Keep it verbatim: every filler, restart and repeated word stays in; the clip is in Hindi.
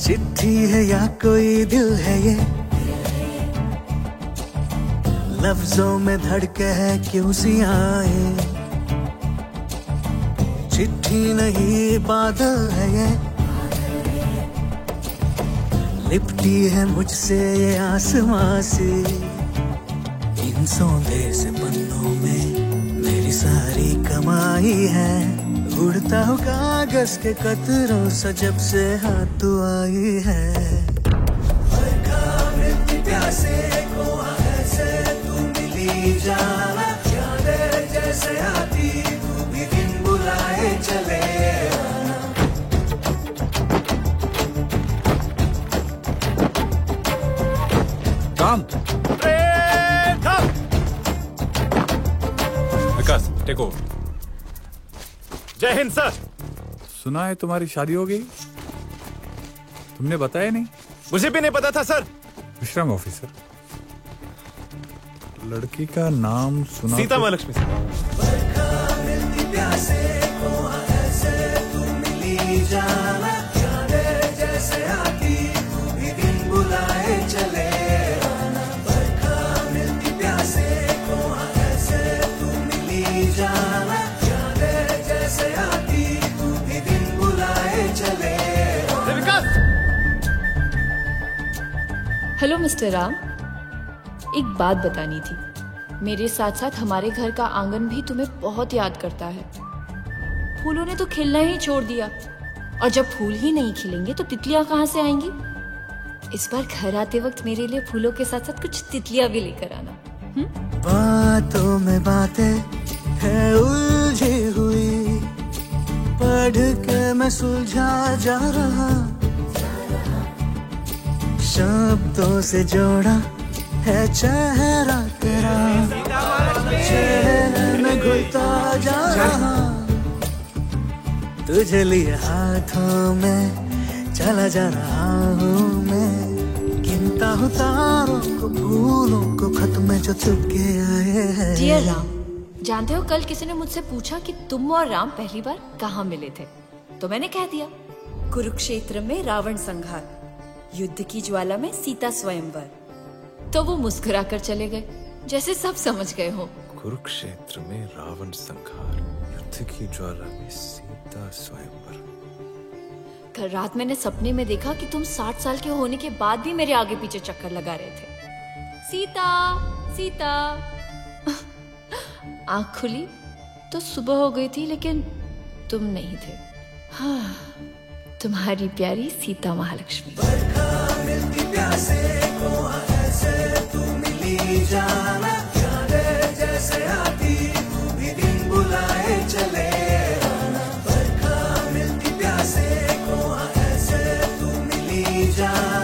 चिट्ठी है या कोई दिल है ये, लफ्जों में धड़के है क्यों सी आए। चिट्ठी नहीं बादल है ये, लिपटी है मुझसे ये आसमां से। इन सौंदे से पन्नों में मेरी सारी कमाई है, उड़ता हूँ कागज के कतरों से जब से हाथ तू आई है। बरखा मिलती प्यासे को ऐसे तू मिली जाना, यादें जैसे आती तू भी दिन बुलाए चले आना। काम विकास टेक ओवर। जय हिंद सर। सुना है तुम्हारी शादी हो गई, तुमने बताया नहीं? मुझे भी नहीं पता था सर। विश्राम ऑफिसर, लड़की का नाम सुना? Sita Mahalakshmi sir. Hello mister Ram, एक बात बतानी थी। मेरे साथ साथ हमारे घर का आंगन भी तुम्हें बहुत याद करता है। फूलों ने तो खिलना ही छोड़ दिया, और जब फूल ही नहीं खिलेंगे तो तितलियां कहाँ से आएंगी? इस बार घर आते वक्त मेरे लिए फूलों के साथ साथ कुछ तितलियां भी लेकर आना। हुँ? बातों में बातें है उलझी हुई, पढ़ के मैं सुलझा जा रहा। शब्दों से जोड़ा है चेहरा तेरा, चेहरे में घुलता जा रहा। तुझे लिए हाथों में चला जा रहा हूँ मैं, गिनता हूँ तारों को, फूलों को, खत में जो चुपके आए हैं। डियर राम, जानते हो कल किसी ने मुझसे पूछा कि तुम और राम पहली बार कहाँ मिले थे, तो मैंने कह दिया कुरुक्षेत्र में रावण संहार, युद्ध की ज्वाला में सीता स्वयंवर। तो वो मुस्कुरा कर चले गए, जैसे सब समझ गए हो। कुरुक्षेत्र में रावण संहार, युद्ध की ज्वाला में सीता स्वयंवर। कल रात मैंने सपने में देखा कि तुम साठ साल के होने के बाद भी मेरे आगे पीछे चक्कर लगा रहे थे। सीता सीता आंख खुली तो सुबह हो गई थी, लेकिन तुम नहीं थे। हाँ, तुम्हारी प्यारी सीता महालक्ष्मी। बरखा मिलती प्यासे को ऐसे तू मिली जाना, यादें जैसे आती तू भी दिन बुलाए चले आना। बरखा मिलती प्यासे को ऐसे तू मिली जाना।